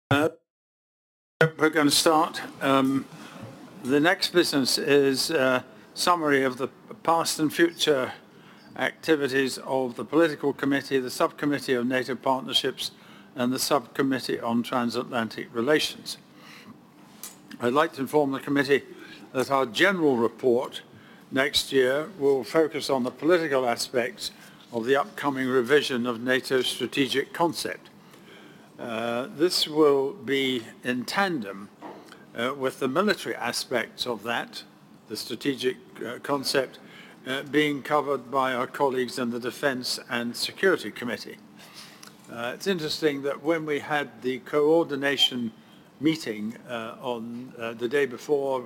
We're going to start. The next business is a summary of the past and future activities of the Political Committee, the Subcommittee of NATO Partnerships, and the Subcommittee on Transatlantic Relations. I'd like to inform the committee that our general report next year will focus on the political aspects of the upcoming revision of NATO's strategic concept. This will be in tandem with the military aspects of that, the strategic concept, being covered by our colleagues in the Defence and Security Committee. It's interesting that when we had the coordination meeting on the day before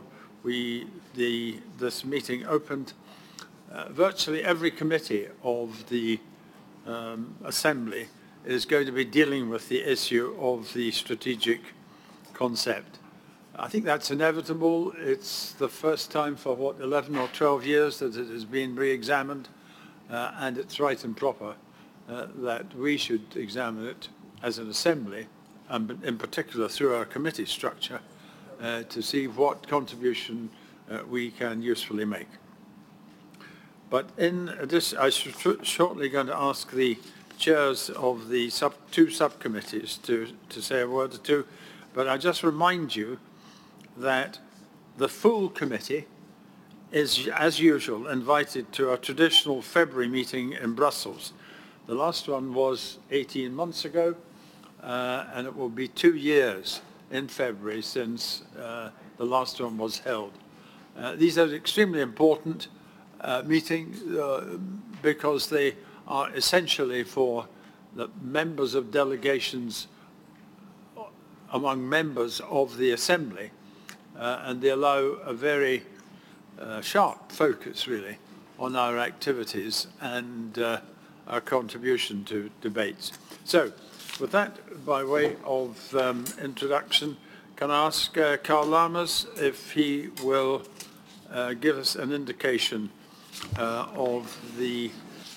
this meeting opened, virtually every committee of the Assembly is going to be dealing with the issue of the strategic concept. I think that's inevitable. It's the first time for, 11 or 12 years that it has been re-examined, and it's right and proper that we should examine it as an Assembly, and in particular through our committee structure, to see what contribution we can usefully make. But in addition, I'm shortly going to ask the chairs of the two subcommittees to say a word or two, but I just remind you that the full committee is, as usual, invited to our traditional February meeting in Brussels. The last one was 18 months ago, and it will be 2 years in February since the last one was held. These are extremely important meetings because they are essentially for the members of delegations among members of the Assembly, and they allow a very sharp focus, really, on our activities and our contribution to debates. So, with that, by way of introduction, can I ask Karl Lammers if he will give us an indication of the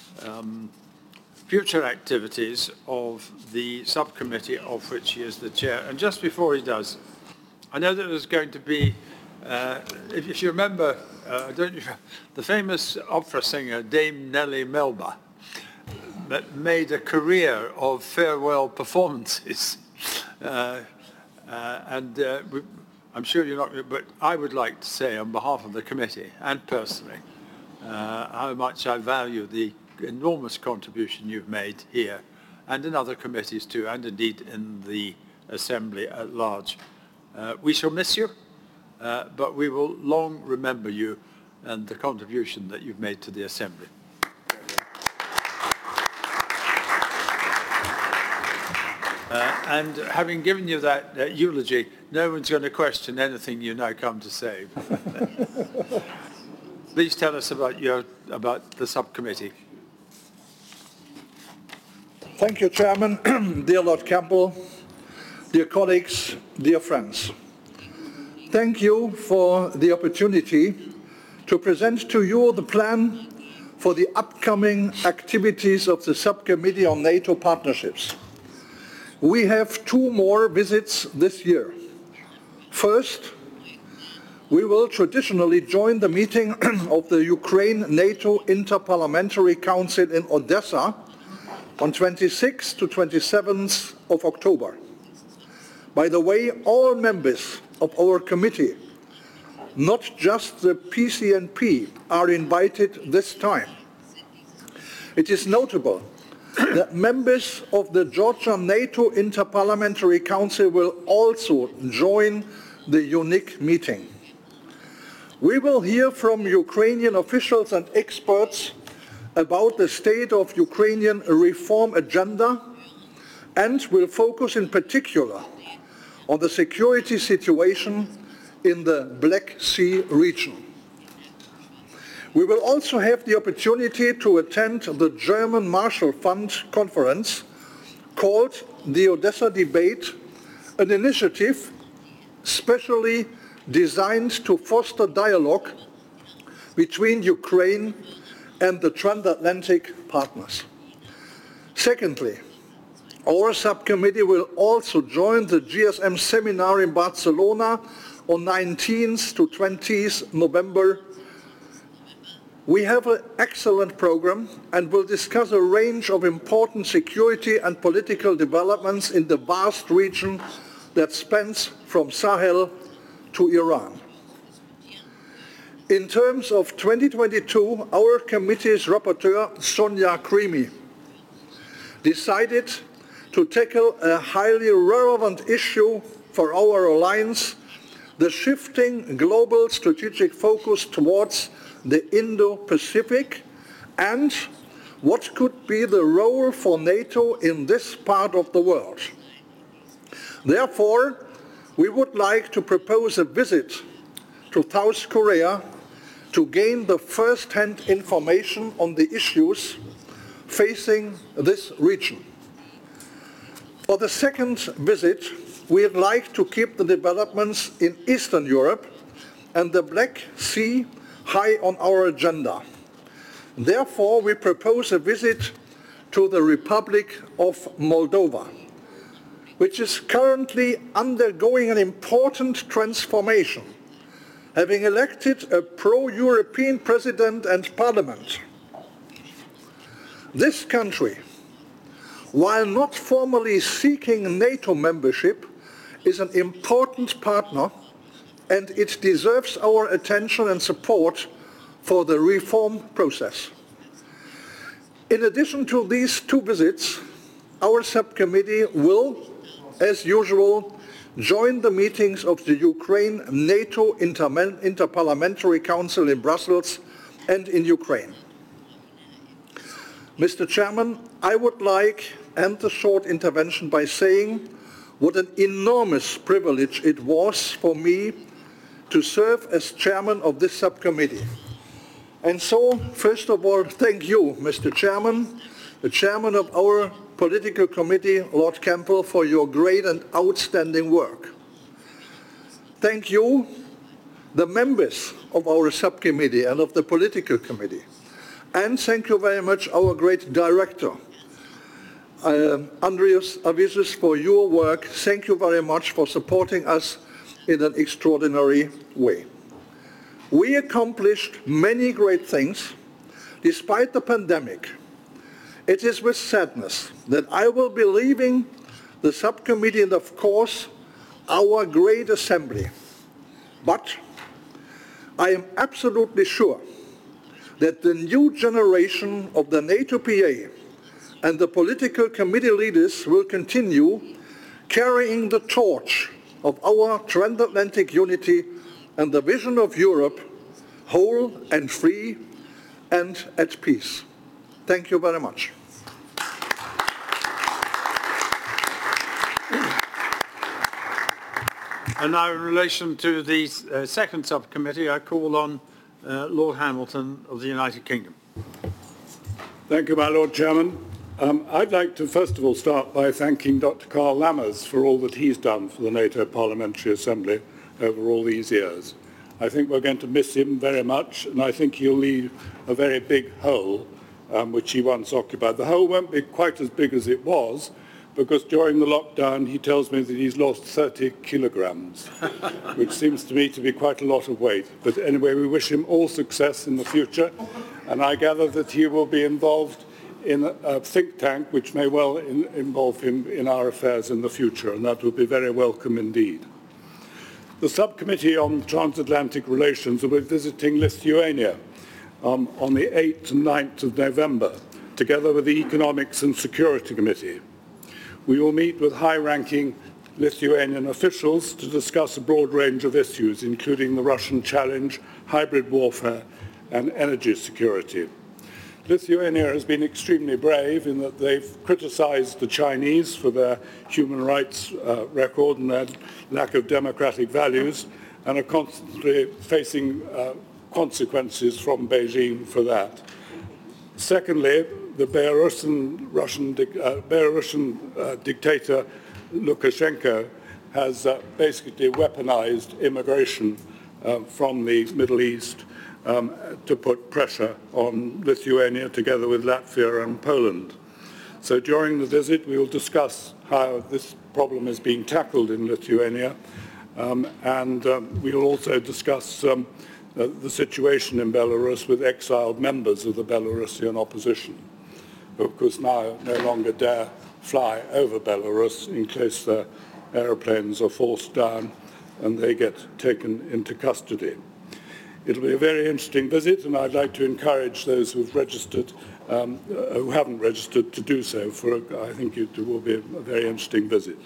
future activities of the subcommittee of which he is the chair. And just before he does, I know that there's going to be, if you remember, the famous opera singer Dame Nellie Melba that made a career of farewell performances. I'm sure you're not, but I would like to say on behalf of the committee and personally how much I value the enormous contribution you've made here and in other committees too, and indeed in the Assembly at large. We shall miss you, but we will long remember you and the contribution that you've made to the Assembly. And having given you that eulogy, no one's going to question anything you now come to say. Please tell us about the subcommittee. Thank you, Chairman. Dear Lord Campbell, dear colleagues, dear friends. Thank you for the opportunity to present to you the plan for the upcoming activities of the Subcommittee on NATO Partnerships. We have 2 more visits this year. First, we will traditionally join the meeting of the Ukraine-NATO Interparliamentary Council in Odessa on 26th to 27th of October. By the way, all members of our committee, not just the PCNP, are invited this time. It is notable that members of the Georgia NATO Interparliamentary Council will also join the unique meeting. We will hear from Ukrainian officials and experts about the state of Ukrainian reform agenda and will focus in particular on the security situation in the Black Sea region. We will also have the opportunity to attend the German Marshall Fund conference called the Odessa Debate, an initiative specially designed to foster dialogue between Ukraine and the transatlantic partners. Secondly, Our subcommittee will also join the GSM seminar in Barcelona on 19th to 20th November. We have an excellent program and will discuss a range of important security and political developments in the vast region that spans from Sahel to Iran. In terms of 2022, our committee's rapporteur, Sonia Creamy, decided to tackle a highly relevant issue for our alliance, the shifting global strategic focus towards the Indo-Pacific and what could be the role for NATO in this part of the world. Therefore, we would like to propose a visit to South Korea to gain the first-hand information on the issues facing this region. For the second visit, we would like to keep the developments in Eastern Europe and the Black Sea high on our agenda. Therefore, we propose a visit to the Republic of Moldova, which is currently undergoing an important transformation, having elected a pro-European president and parliament. This country, while not formally seeking NATO membership, is an important partner, and it deserves our attention and support for the reform process. In addition to these two visits, our subcommittee will, as usual, join the meetings of the Ukraine-NATO Interparliamentary Council in Brussels and in Ukraine. Mr. Chairman, I would like to end the short intervention by saying what an enormous privilege it was for me to serve as chairman of this subcommittee. And so, first of all, thank you, Mr. Chairman, the chairman of our political committee, Lord Campbell, for your great and outstanding work. Thank you, the members of our subcommittee and of the political committee. And thank you very much, our great director, Andreas Avizis, for your work. Thank you very much for supporting us in an extraordinary way. We accomplished many great things despite the pandemic. It is with sadness that I will be leaving the subcommittee and, of course, our great assembly. But I am absolutely sure that the new generation of the NATO PA and the political committee leaders will continue carrying the torch of our transatlantic unity and the vision of Europe whole and free and at peace. Thank you very much. And now, in relation to the second subcommittee, I call on Lord Hamilton of the United Kingdom. Thank you, my Lord Chairman. I'd like to first of all start by thanking Dr. Karl Lammers for all that he's done for the NATO Parliamentary Assembly over all these years. I think we're going to miss him very much, and I think he'll leave a very big hole, which he once occupied. The hole won't be quite as big as it was, because during the lockdown he tells me that he's lost 30 kilograms, which seems to me to be quite a lot of weight. But anyway, we wish him all success in the future, and I gather that he will be involved in a think tank which may well involve him in our affairs in the future, and that would be very welcome indeed. The Subcommittee on Transatlantic Relations will be visiting Lithuania on the 8th and 9th of November, together with the Economics and Security Committee. We will meet with high-ranking Lithuanian officials to discuss a broad range of issues, including the Russian challenge, hybrid warfare, and energy security. Lithuania has been extremely brave in that they've criticized the Chinese for their human rights record and their lack of democratic values, and are constantly facing consequences from Beijing for that. Secondly, the Belarusian dictator Lukashenko has basically weaponized immigration from the Middle East to put pressure on Lithuania together with Latvia and Poland. So during the visit, we will discuss how this problem is being tackled in Lithuania, and we will also discuss the situation in Belarus with exiled members of the Belarusian opposition, who of course now no longer dare fly over Belarus in case their aeroplanes are forced down and they get taken into custody. It'll be a very interesting visit, and I'd like to encourage those who've registered, who haven't registered, to do so, for I think it will be a very interesting visit.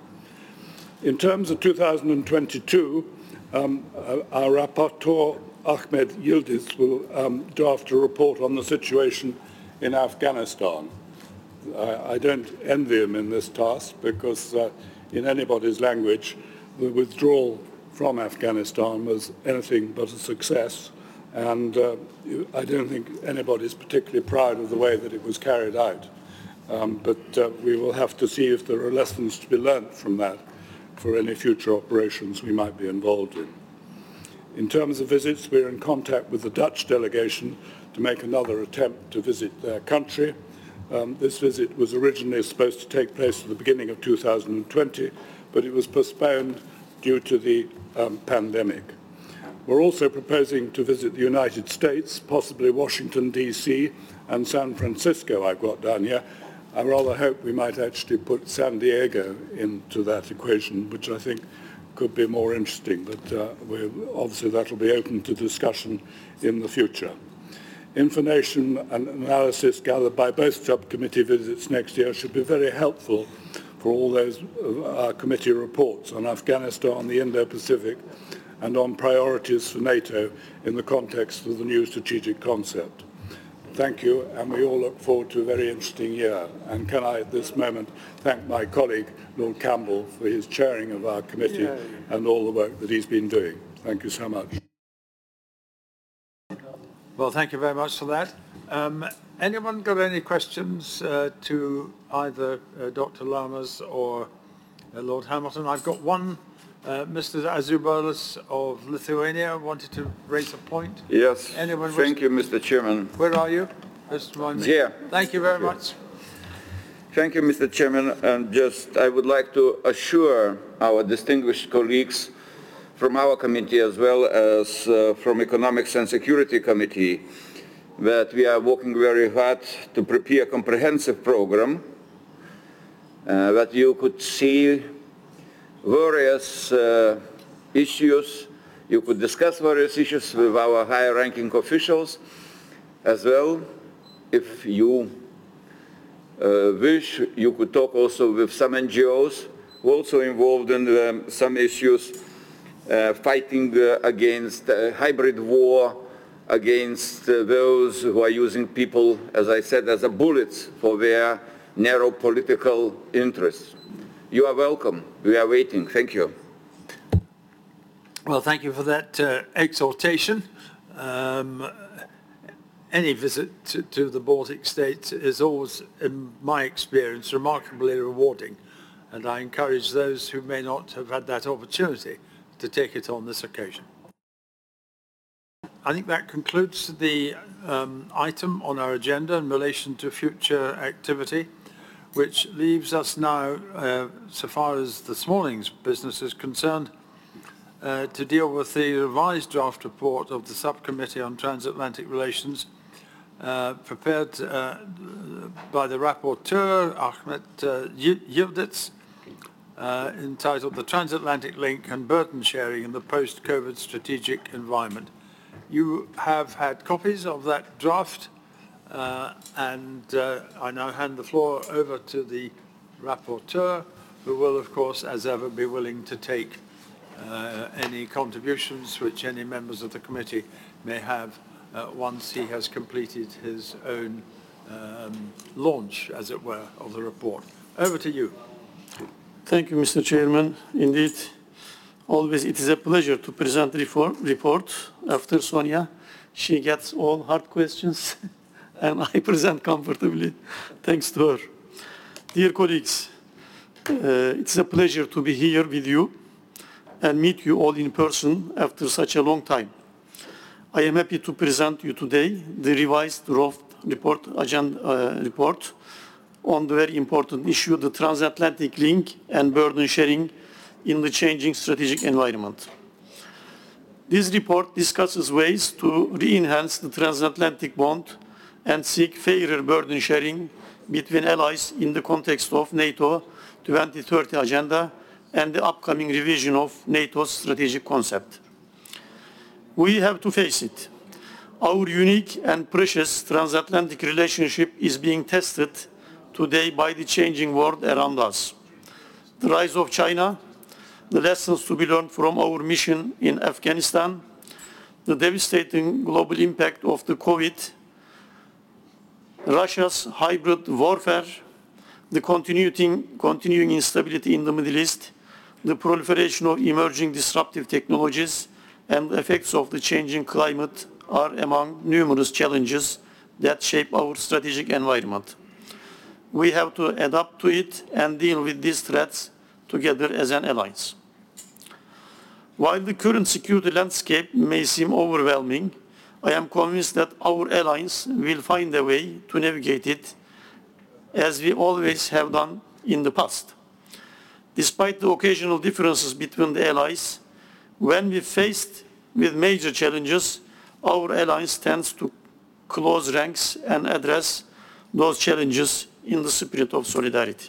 In terms of 2022, our rapporteur, Ahmed Yildiz, will draft a report on the situation in Afghanistan. I don't envy him in this task because in anybody's language, the withdrawal from Afghanistan was anything but a success, and I don't think anybody's particularly proud of the way that it was carried out. But we will have to see if there are lessons to be learnt from that for any future operations we might be involved in. In terms of visits, we're in contact with the Dutch delegation to make another attempt to visit their country. This visit was originally supposed to take place at the beginning of 2020, but it was postponed due to the pandemic. We're also proposing to visit the United States, possibly Washington, D.C. and San Francisco, I've got down here. I rather hope we might actually put San Diego into that equation, which I think could be more interesting, but obviously that will be open to discussion in the future. Information and analysis gathered by both subcommittee visits next year should be very helpful for all those our committee reports on Afghanistan, the Indo-Pacific, and on priorities for NATO in the context of the new strategic concept. Thank you, and we all look forward to a very interesting year. And can I, at this moment, thank my colleague, Lord Campbell, for his chairing of our committee and all the work that he's been doing. Thank you so much. Well, thank you very much for that. Anyone got any questions to either Dr. Lamas or Lord Hamilton? I've got one. Mr. Azubalis of Lithuania wanted to raise a point. Yes. Anyone Thank you, Mr. Chairman. Where are you? Just remind me. Here. Thank you very much. Thank you, Mr. Chairman. And I would like to assure our distinguished colleagues from our committee as well as from Economics and Security Committee that we are working very hard to prepare a comprehensive program that you could see various issues. You could discuss various issues with our higher-ranking officials as well. If you wish, you could talk also with some NGOs who are also involved in some issues fighting against hybrid war, against those who are using people, as I said, as a bullets for their narrow political interests. You are welcome. We are waiting. Thank you. Well, thank you for that exhortation. Any visit to the Baltic states is always, in my experience, remarkably rewarding, and I encourage those who may not have had that opportunity to take it on this occasion. I think that concludes the item on our agenda in relation to future activity, which leaves us now, so far as this morning's business is concerned, to deal with the revised draft report of the Subcommittee on Transatlantic Relations, prepared by the rapporteur, Ahmed Yildiz, entitled The Transatlantic Link and Burden Sharing in the Post-COVID Strategic Environment. You have had copies of that draft, and I now hand the floor over to the rapporteur, who will, of course, as ever, be willing to take any contributions which any members of the committee may have once he has completed his own launch, as it were, of the report. Over to you. Thank you, Mr. Chairman. Indeed, always it is a pleasure to present the report after Sonia. She gets all hard questions, and I present comfortably, thanks to her. Dear colleagues, it's a pleasure to be here with you and meet you all in person after such a long time. I am happy to present you today the revised draft report, agenda report on the very important issue, the transatlantic link and burden sharing in the changing strategic environment. This report discusses ways to re-enhance the transatlantic bond and seek fairer burden sharing between allies in the context of NATO 2030 agenda and the upcoming revision of NATO's strategic concept. We have to face it. Our unique and precious transatlantic relationship is being tested today by the changing world around us. The rise of China, the lessons to be learned from our mission in Afghanistan, the devastating global impact of the COVID, Russia's hybrid warfare, the continuing instability in the Middle East, the proliferation of emerging disruptive technologies, and the effects of the changing climate are among numerous challenges that shape our strategic environment. We have to adapt to it and deal with these threats together as an alliance. While the current security landscape may seem overwhelming, I am convinced that our alliance will find a way to navigate it as we always have done in the past. Despite the occasional differences between the allies, when we faced with major challenges, our alliance tends to close ranks and address those challenges in the spirit of solidarity.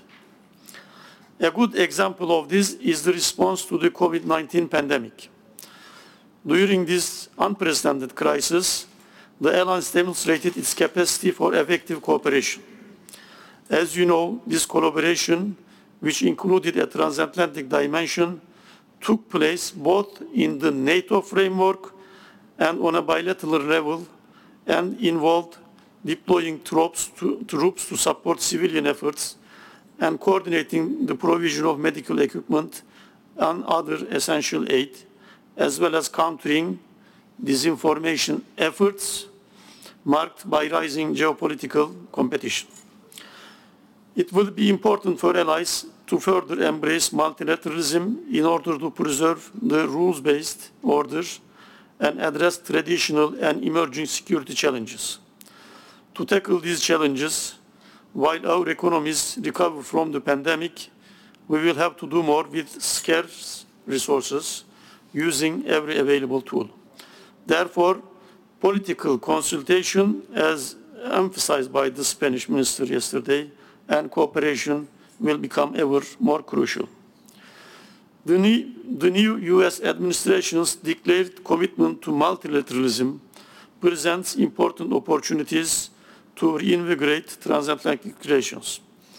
A good example of this is the response to the COVID-19 pandemic. During this unprecedented crisis, the alliance demonstrated its capacity for effective cooperation. As you know, this collaboration, which included a transatlantic dimension, took place both in the NATO framework and on a bilateral level, and involved deploying troops to support civilian efforts and coordinating the provision of medical equipment and other essential aid, as well as countering disinformation efforts marked by rising geopolitical competition. It will be important for allies to further embrace multilateralism in order to preserve the rules-based order and address traditional and emerging security challenges. To tackle these challenges, while our economies recover from the pandemic, we will have to do more with scarce resources, using every available tool. Therefore, political consultation, as emphasized by the Spanish minister yesterday, and cooperation will become ever more crucial. The new US administration's declared commitment to multilateralism presents important opportunities to reinvigorate transatlantic relations.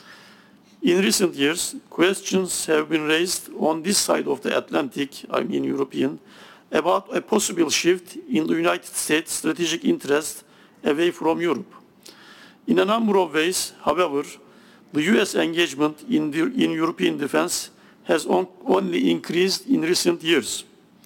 In recent years, questions have been raised on this side of the Atlantic, I mean European, about a possible shift in the United States' strategic interest away from Europe. In a number of ways, however, the US engagement in European defense has only increased in recent years.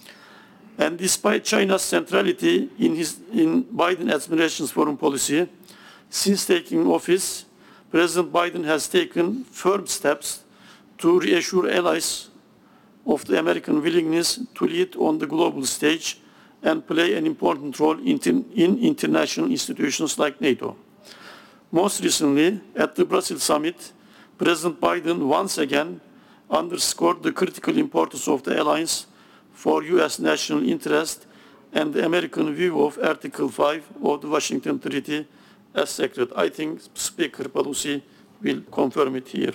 And despite China's centrality in Biden administration's foreign policy, since taking office, President Biden has taken firm steps to reassure allies of the American willingness to lead on the global stage and play an important role in international institutions like NATO. Most recently, at the Brussels summit, President Biden once again underscored the critical importance of the alliance for US national interest and the American view of Article 5 of the Washington Treaty as sacred. I think Speaker Pelosi will confirm it here.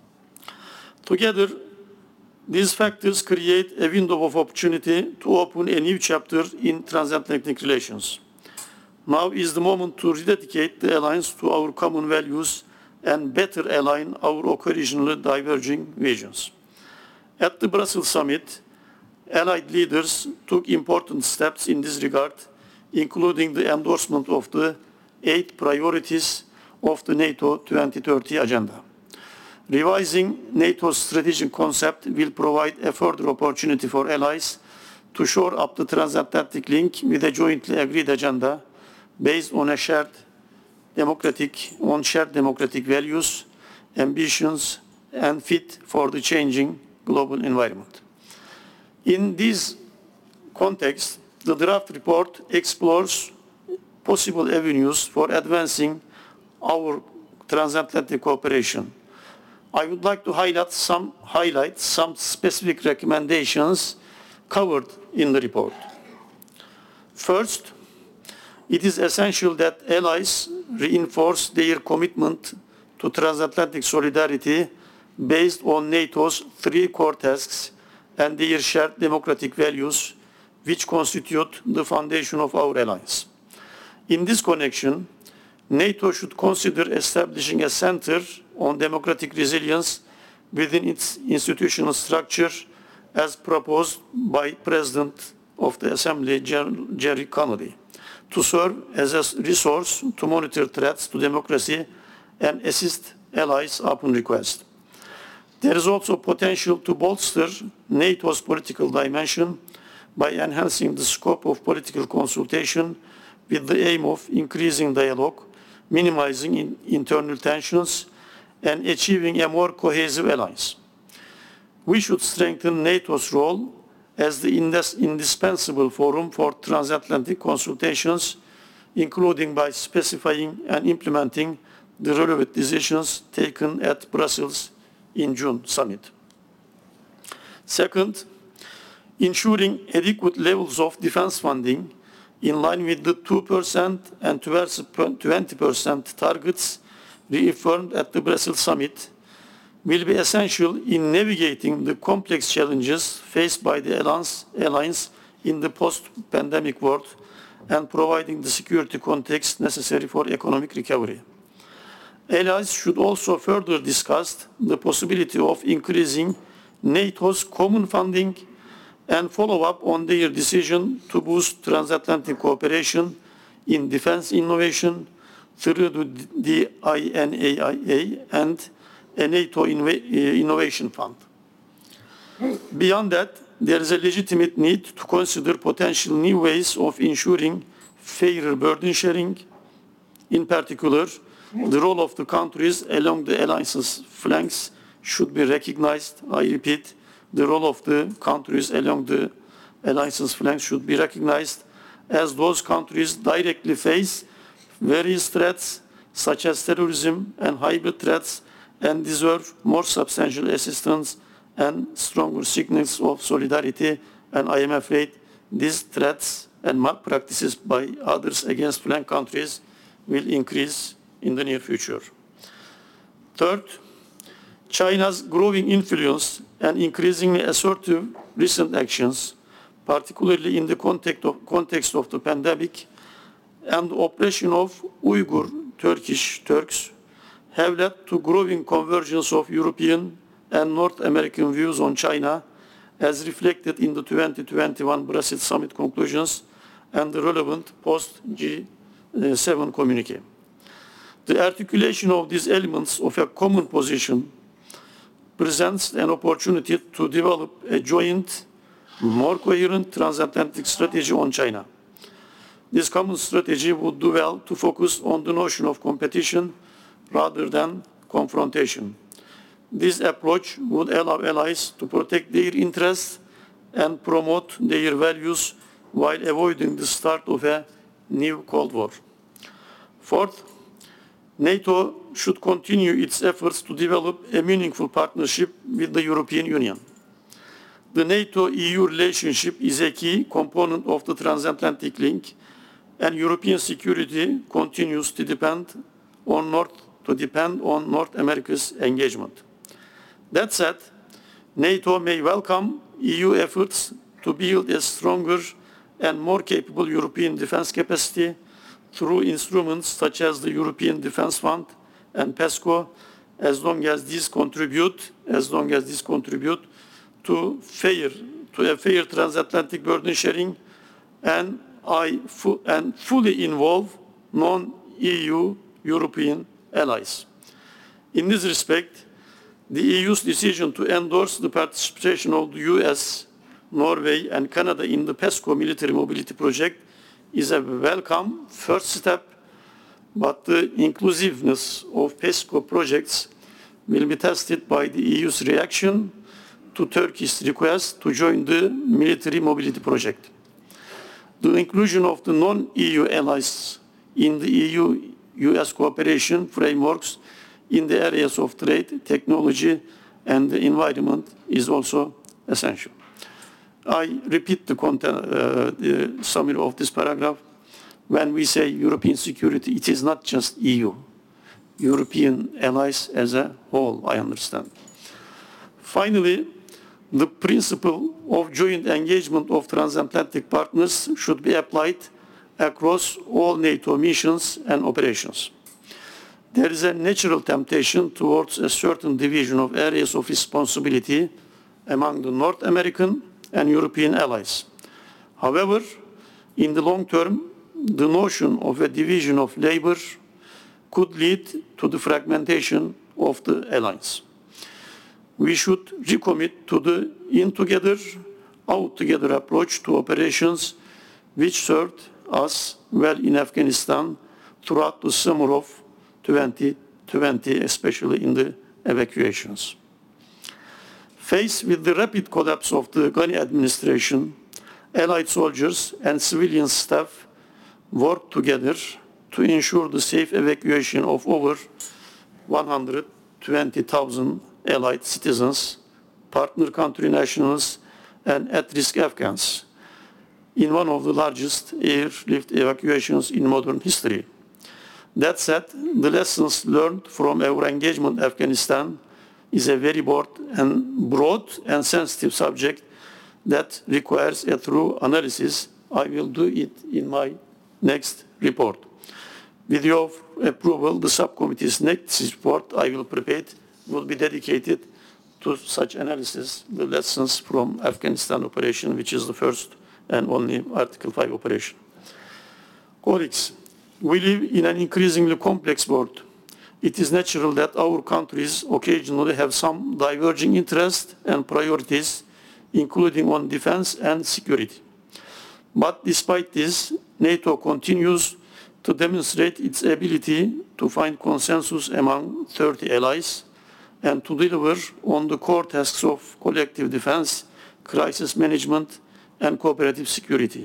Together, these factors create a window of opportunity to open a new chapter in transatlantic relations. Now is the moment to rededicate the alliance to our common values and better align our occasionally diverging visions. At the Brussels summit, allied leaders took important steps in this regard, including the endorsement of the 8 priorities of the NATO 2030 agenda. Revising NATO's strategic concept will provide a further opportunity for allies to shore up the transatlantic link with a jointly agreed agenda based on shared democratic values, ambitions, and fit for the changing global environment. In this context, the draft report explores possible avenues for advancing our transatlantic cooperation. I would like to highlight some specific recommendations covered in the report. First, it is essential that allies reinforce their commitment to transatlantic solidarity based on NATO's three core tasks and their shared democratic values, which constitute the foundation of our alliance. In this connection, NATO should consider establishing a center on democratic resilience within its institutional structure as proposed by President of the Assembly, Gerry Connolly, to serve as a resource to monitor threats to democracy and assist allies upon request. There is also potential to bolster NATO's political dimension by enhancing the scope of political consultation with the aim of increasing dialogue, minimizing internal tensions, and achieving a more cohesive alliance. We should strengthen NATO's role as the indispensable forum for transatlantic consultations, including by specifying and implementing the relevant decisions taken at Brussels in June summit. Second, ensuring adequate levels of defense funding in line with the 2% and 20% targets reaffirmed at the Brussels summit will be essential in navigating the complex challenges faced by the alliance in the post-pandemic world and providing the security context necessary for economic recovery. Allies should also further discuss the possibility of increasing NATO's common funding and follow up on their decision to boost transatlantic cooperation in defense innovation through the INAIA and a NATO Innovation Fund. Beyond that, there is a legitimate need to consider potential new ways of ensuring fairer burden sharing. In particular, the role of the countries along the alliance's flanks should be recognized. I repeat, the role of the countries along the alliance's flanks should be recognized, as those countries directly face various threats such as terrorism and hybrid threats and deserve more substantial assistance and stronger signals of solidarity, and I am afraid these threats and malpractices by others against flank countries will increase in the near future. Third, China's growing influence and increasingly assertive recent actions, particularly in the context of the pandemic and the oppression of Uyghur Turks, have led to growing convergence of European and North American views on China, as reflected in the 2021 Brussels summit conclusions and the relevant post-G7 communique. The articulation of these elements of a common position presents an opportunity to develop a joint, more coherent transatlantic strategy on China. This common strategy would do well to focus on the notion of competition rather than confrontation. This approach would allow allies to protect their interests and promote their values while avoiding the start of a new Cold War. Fourth, NATO should continue its efforts to develop a meaningful partnership with the European Union. The NATO-EU relationship is a key component of the transatlantic link, and European security continues to depend on North America's engagement. That said, NATO may welcome EU efforts to build a stronger and more capable European defense capacity through instruments such as the European Defence Fund and PESCO, as long as these contribute to a fair transatlantic burden sharing and fully involve non-EU European allies. In this respect, the EU's decision to endorse the participation of the US, Norway, and Canada in the PESCO military mobility project is a welcome first step, but the inclusiveness of PESCO projects will be tested by the EU's reaction to Turkey's request to join the military mobility project. The inclusion of the non-EU allies in the EU-US cooperation frameworks in the areas of trade, technology, and the environment is also essential. I repeat the content, the summary of this paragraph. When we say European security, it is not just EU. European allies as a whole, I understand. Finally, the principle of joint engagement of transatlantic partners should be applied across all NATO missions and operations. There is a natural temptation towards a certain division of areas of responsibility among the North American and European allies. However, in the long term, the notion of a division of labor could lead to the fragmentation of the alliance. We should recommit to the in-together, out-together approach to operations which served us well in Afghanistan throughout the summer of 2020, especially in the evacuations. Faced with the rapid collapse of the Ghani administration, Allied soldiers and civilian staff worked together to ensure the safe evacuation of over 120,000 Allied citizens, partner country nationals, and at-risk Afghans in one of the largest airlift evacuations in modern history. That said, the lessons learned from our engagement in Afghanistan is a very broad and sensitive subject that requires a thorough analysis. I will do it in my next report. With your approval, the subcommittee's next report I will prepare will be dedicated to such analysis, the lessons from Afghanistan operation, which is the first and only Article 5 operation. Colleagues, we live in an increasingly complex world. It is natural that our countries occasionally have some diverging interests and priorities, including on defense and security. But despite this, NATO continues to demonstrate its ability to find consensus among 30 allies and to deliver on the core tasks of collective defense, crisis management, and cooperative security.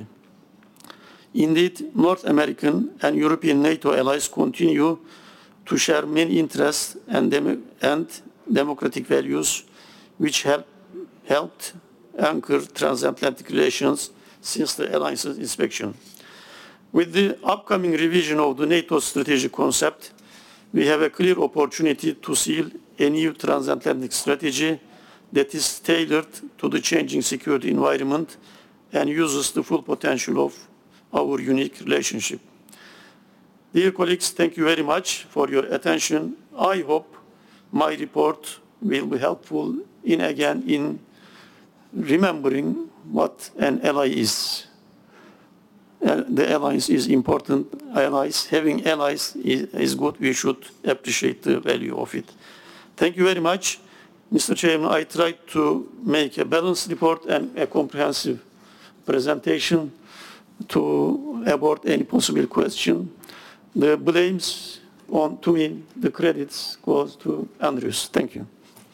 Indeed, North American and European NATO allies continue to share many interests and democratic values which helped anchor transatlantic relations since the alliance's inspection. With the upcoming revision of the NATO strategic concept, we have a clear opportunity to seal a new transatlantic strategy that is tailored to the changing security environment and uses the full potential of our unique relationship. Dear colleagues, thank you very much for your attention. I hope my report will be helpful in remembering what an ally is. The alliance is important. Having allies is good. We should appreciate the value of it. Thank you very much. Mr. Chairman, I tried to make a balanced report and a comprehensive presentation to abort any possible question. The blames to me, the credits goes to Andrews. Thank you.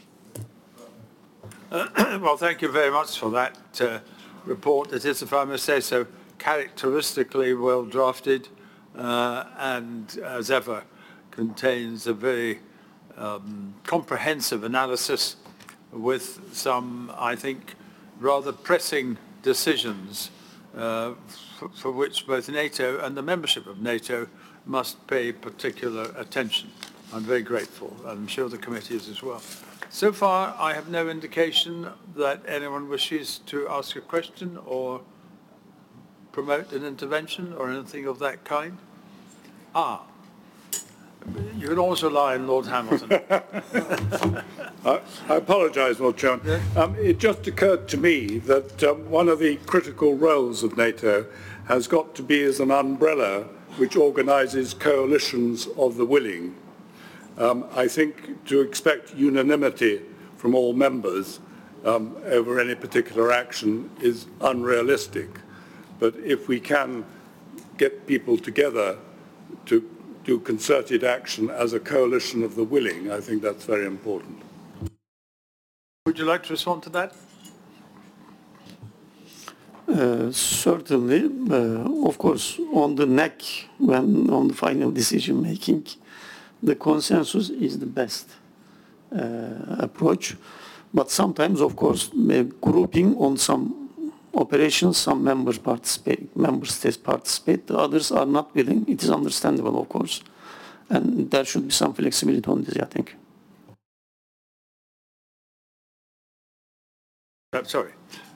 Well, thank you very much for that report. It is, if I must say so, characteristically well drafted and, as ever, contains a very comprehensive analysis with some, I think, rather pressing decisions for which both NATO and the membership of NATO must pay particular attention. I'm very grateful. I'm sure the committee is as well. So far, I have no indication that anyone wishes to ask a question or promote an intervention or anything of that kind. You can always rely on Lord Hamilton. I apologise, Lord Chairman. It just occurred to me that one of the critical roles of NATO has got to be as an umbrella which organises coalitions of the willing. I think to expect unanimity from all members over any particular action is unrealistic. But if we can get people together to do concerted action as a coalition of the willing, I think that's very important. Would you like to respond to that? Certainly. Of course, on the neck, when on the final decision making, the consensus is the best approach. But sometimes, of course, grouping on some operations, some member states participate, the others are not willing. It is understandable, of course. And there should be some flexibility on this, I think. Sorry.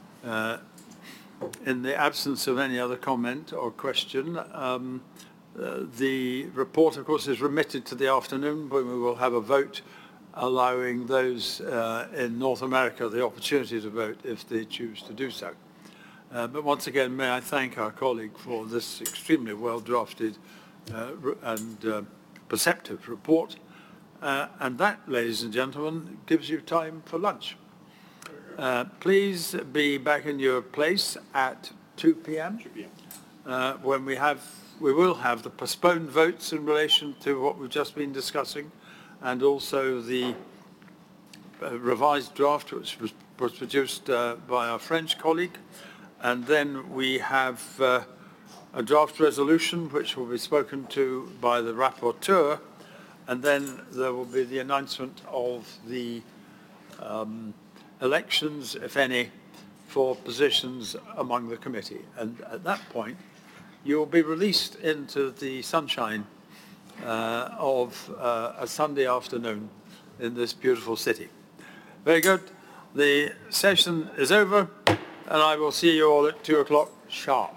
In the absence of any other comment or question, the report, of course, is remitted to the afternoon when we will have a vote allowing those in North America the opportunity to vote if they choose to do so. But once again, may I thank our colleague for this extremely well-drafted and perceptive report. And that, ladies and gentlemen, gives you time for lunch. Please be back in your place at 2 p.m. 2 p.m. When we will have the postponed votes in relation to what we've just been discussing, and also the revised draft which was produced by our French colleague. And then we have a draft resolution which will be spoken to by the rapporteur, and then there will be the announcement of the elections, if any, for positions among the committee. And at that point, you will be released into the sunshine of a Sunday afternoon in this beautiful city. Very good. The session is over, and I will see you all at 2 o'clock sharp.